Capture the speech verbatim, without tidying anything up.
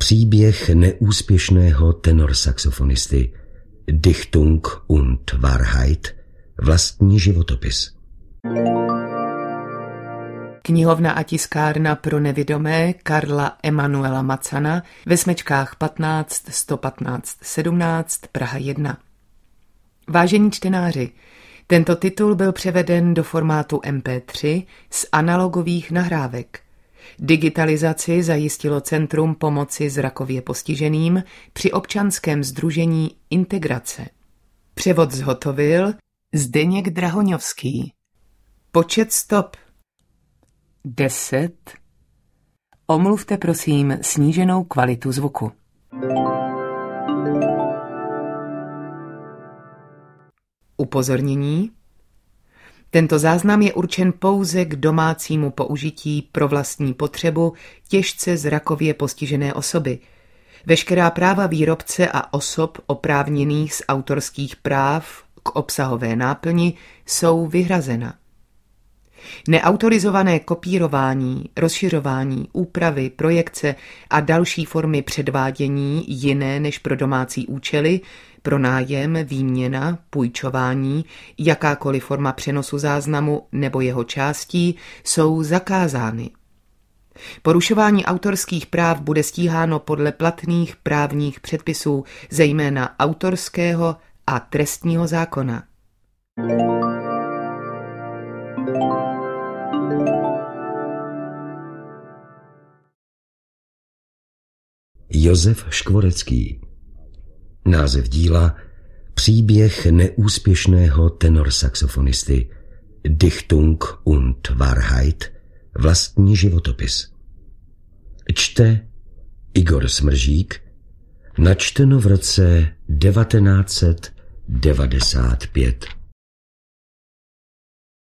Příběh neúspěšného tenorsaxofonisty Dichtung und Wahrheit, vlastní životopis. Knihovna a tiskárna pro nevidomé Karla Emanuela Macana ve smečkách patnáct sto patnáct sedmnáct Praha jedna. Vážení čtenáři, tento titul byl převeden do formátu em pé tři z analogových nahrávek. Digitalizaci zajistilo Centrum pomoci zrakově postiženým při občanském sdružení Integrace. Převod zhotovil Zdeněk Drahoňovský. Počet stop deset. Omluvte prosím sníženou kvalitu zvuku. Upozornění. Tento záznam je určen pouze k domácímu použití pro vlastní potřebu těžce zrakově postižené osoby. Veškerá práva výrobce a osob oprávněných z autorských práv k obsahové náplni jsou vyhrazena. Neautorizované kopírování, rozšiřování, úpravy, projekce a další formy předvádění jiné než pro domácí účely, pronájem, výměna, půjčování, jakákoliv forma přenosu záznamu nebo jeho částí jsou zakázány. Porušování autorských práv bude stíháno podle platných právních předpisů, zejména autorského a trestního zákona. Josef Škvorecký. Název díla Příběh neúspěšného tenorsaxofonisty Dichtung und Wahrheit, vlastní životopis. Čte Igor Smržík, načteno v roce devatenáct set devadesát pět.